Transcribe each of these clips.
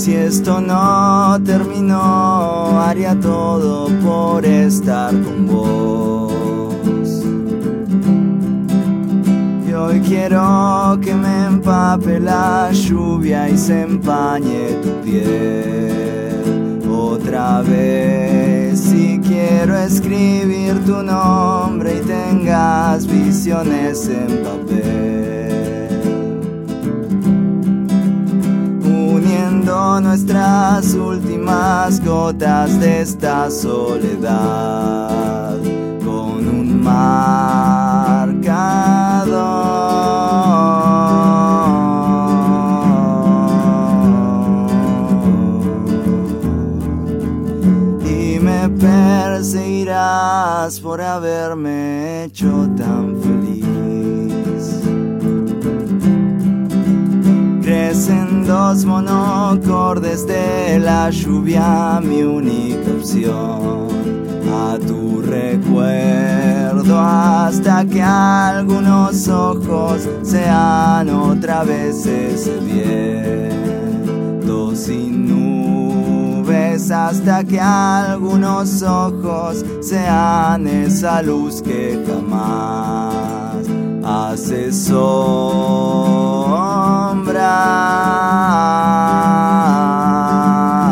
Si esto no terminó, haría todo por estar con vos. Y hoy quiero que me empape la lluvia y se empañe tu piel otra vez. Si quiero escribir tu nombre y tengas visiones en papel, uniendo nuestras últimas gotas de esta soledad con un marcador. Y me perseguirás por haberme hecho tan feliz. Crecen dos monocordes de la lluvia, mi única opción, a tu recuerdo, hasta que algunos ojos sean otra vez ese viento sin nubes, hasta que algunos ojos sean esa luz que jamás hace sombra.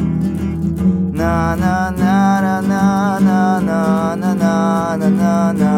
Na na na na na na na na na na.